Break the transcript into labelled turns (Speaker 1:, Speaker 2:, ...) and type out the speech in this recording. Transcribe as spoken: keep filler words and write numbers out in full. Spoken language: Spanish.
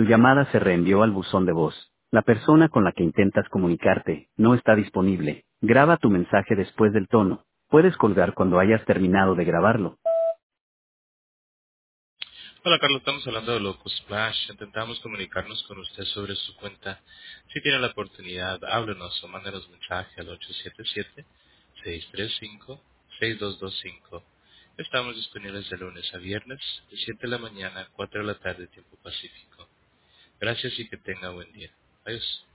Speaker 1: Tu llamada se reenvió al buzón de voz. La persona con la que intentas comunicarte no está disponible. Graba tu mensaje después del tono. Puedes colgar cuando hayas terminado de grabarlo.
Speaker 2: Hola Carlos, estamos hablando de Loco Splash. Intentamos comunicarnos con usted sobre su cuenta. Si tiene la oportunidad, háblenos o mándenos mensaje al ocho siete siete, seis tres cinco, seis dos dos cinco. Estamos disponibles de lunes a viernes, de siete de la mañana a cuatro de la tarde, tiempo pacífico. Gracias y que tenga buen día. Adiós.